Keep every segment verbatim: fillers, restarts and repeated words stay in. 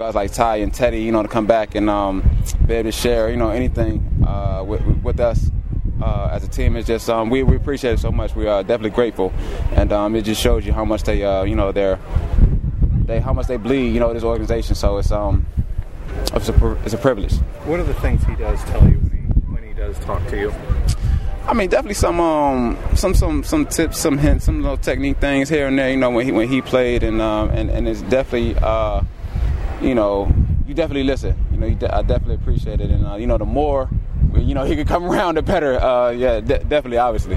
guys like Ty and Teddy, you know, to come back and um, be able to share, you know, anything uh, with, with us uh, as a team. It's just um, we, we appreciate it so much. We are definitely grateful, and um, it just shows you how much they, uh, you know, they're they how much they bleed, you know, this organization. So it's um it's a it's a privilege. What are the things he does tell you when he when he does talk to you? I mean, definitely some um some some some tips, some hints, some little technique things here and there. You know, when he when he played, and um and, and it's definitely uh you know you definitely listen. You know, you de- I definitely appreciate it, and uh, you know the more you know he could come around, the better. Uh, yeah, de- definitely, obviously.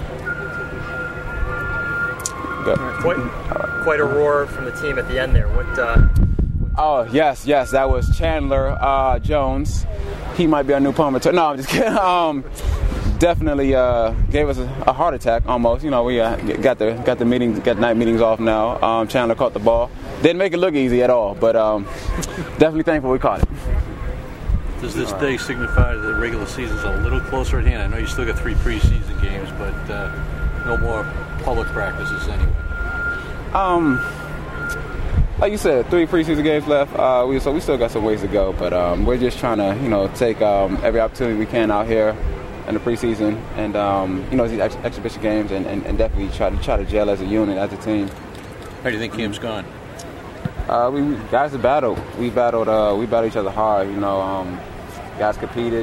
Quite, quite a roar from the team at the end there. What? Uh, oh yes, yes, that was Chandler uh, Jones. He might be our new punter. No, I'm just kidding. Um, definitely uh, gave us a, a heart attack almost. You know, we uh, got the got the meetings, got night meetings off now. Um, Chandler caught the ball. Didn't make it look easy at all, but um, definitely thankful we caught it. Does this day signify that the regular season's a little closer at hand? I know you still got three preseason games, but uh, no more public practices anyway. Um, like you said, three preseason games left. Uh, we, so we still got some ways to go, but um, we're just trying to, you know, take um, every opportunity we can out here in the preseason, and um, you know, these ex- exhibition games, and, and, and definitely try to try to gel as a unit, as a team. How do you think Cam's gone? Uh, we guys have battled. We battled. Uh, we battled each other hard. You know, um, guys competed,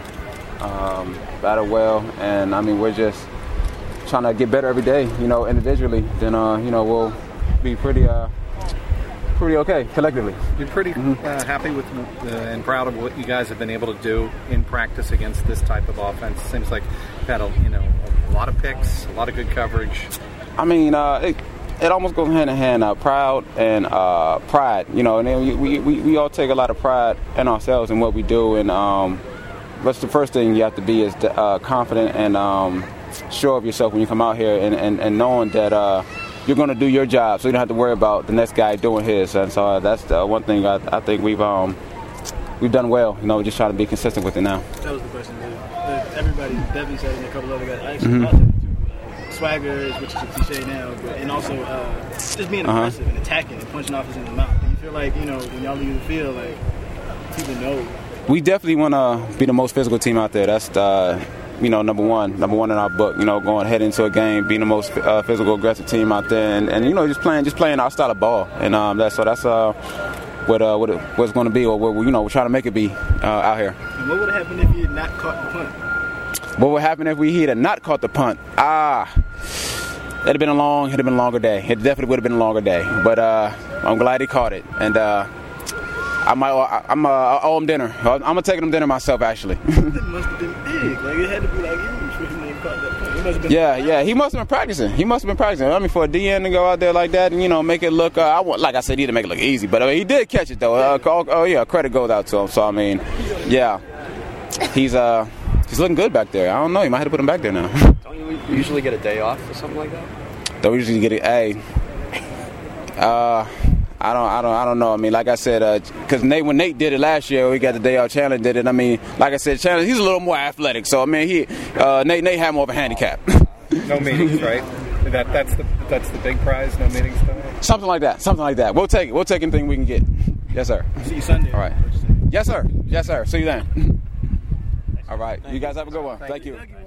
um, battled well, and I mean, we're just trying to get better every day. You know, individually, then uh, you know, we'll be pretty, uh, pretty okay collectively. You're pretty mm-hmm. uh, happy with uh, and proud of what you guys have been able to do in practice against this type of offense. It seems like you've had a, you know a lot of picks, a lot of good coverage. I mean, uh, it, it almost goes hand in hand. Uh, proud and uh, pride, you know, and then we, we we all take a lot of pride in ourselves and what we do. And um, that's the first thing you have to be is uh, confident and um, sure of yourself when you come out here, and, and, and knowing that uh, you're going to do your job, so you don't have to worry about the next guy doing his. And so uh, that's the one thing I, I think we've um, we've done well. You know, we're just trying to be consistent with it now. That was the question. Uh, everybody, Devin said, and a couple other guys. I actually Mm-hmm. thought that too. Swagger, which is a cliche now, but, and also uh, just being aggressive uh-huh. and attacking and punching offense in the mouth. Do you feel like, you know, when y'all leave the field, like, people know? We definitely want to be the most physical team out there. That's, uh, you know, number one, number one in our book. You know, going head into a game, being the most uh, physical, aggressive team out there, and, and you know, just playing, just playing our style of ball. And um, that's so that's uh, what uh, what, it, what it's going to be, or what, you know, we're trying to make it be uh, out here. And what would have happened if you had not caught the punt? What would happen if we had not caught the punt? Ah, it'd have been a long, it'd have been a longer day. It definitely would have been a longer day. But uh, I'm glad he caught it, and uh, I might, I, I'm, uh, I owe him dinner. I'm gonna take him dinner myself, actually. It must have been big. Like it had to be like huge for him to have caught that punt. It must have been yeah, yeah. He must have been practicing. He must have been practicing. I mean, for a D N to go out there like that and you know make it look, uh, I want, like I said, he didn't make it look easy, but I mean, he did catch it though. Uh, oh, oh yeah, credit goes out to him. So I mean, yeah, he's uh. He's looking good back there. I don't know. You might have to put him back there now. Don't you usually get a day off or something like that? Don't usually get it. Hey, uh, I don't, I don't, I don't know. I mean, like I said, because uh, Nate, when Nate did it last year, we got the day off. Chandler did it. I mean, like I said, Chandler, he's a little more athletic. So I mean, he, uh, Nate, Nate had more of a handicap. No meetings, right? That that's the that's the big prize. No meetings tonight. Something like that. Something like that. We'll take it. We'll take anything we can get. Yes, sir. See you Sunday. All right. Yes, sir. Yes, sir. See you then. All right. You guys have a good one. Thank you.